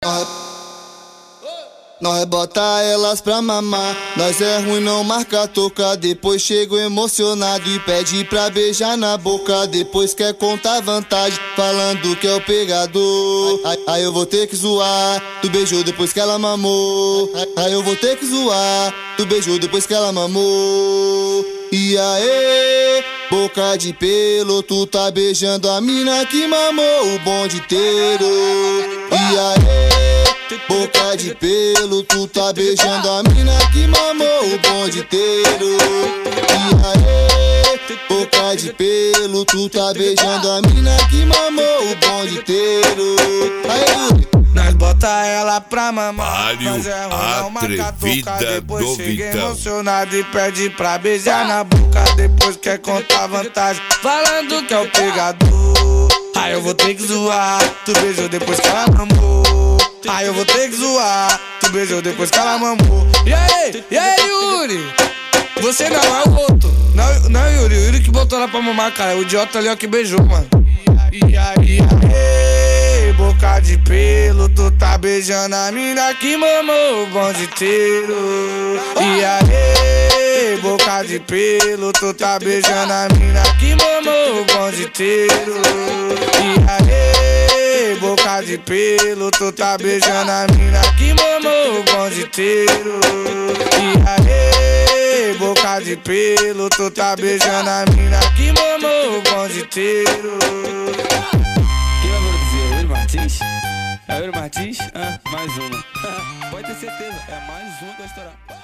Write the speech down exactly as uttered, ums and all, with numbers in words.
Nós, nós bota elas pra mamar. Nós é ruim, não marca toca. Depois chego emocionado e pede pra beijar na boca. Depois quer contar vantagem, falando que é o pegador. Aí, aí eu vou ter que zoar. Tu beijou depois que ela mamou. Aí eu vou ter que zoar. Tu beijou depois que ela mamou. E aí, boca de pelo, tu tá beijando a mina que mamou o bonde inteiro. E aí, boca de pelo, tu tá beijando a mina que mamou o bonde inteiro. E aí, boca de pelo, tu tá beijando a mina que mamou o bonde inteiro. Aí, nós bota ela pra mamar. Mário Nós é ruim, não marca toca. Atrevida Depois do chega Vitão. emocionado e pede pra beijar na boca. Depois quer contar vantagem, falando que é o pegador. Aí eu vou ter que zoar. Tu beijou depois que ela mamou. Aí eu vou ter que zoar. Tu beijou depois que ela mamou. E aí, e aí, Yuri? Você não é o outro. Não, não, Yuri, o Yuri que botou ela pra mamar, cara. O idiota ali, ó, que beijou, mano. E aí, e aí, boca de pelo, tu tá beijando a mina que mamou o bonde inteiro. E aí, boca de pelo, tu tá beijando a mina que mamou o bonde inteiro. E aí, boca de pelo, tu tá beijando a mina que mamou o bonde inteiro. E aí, boca de pelo, tu tá beijando a mina que mamou o bonde inteiro. Quem vai produzir? É o Yuri Martins? É o Yuri Martins? Ah, mais uma. Pode ter certeza, é mais uma que vai estourar.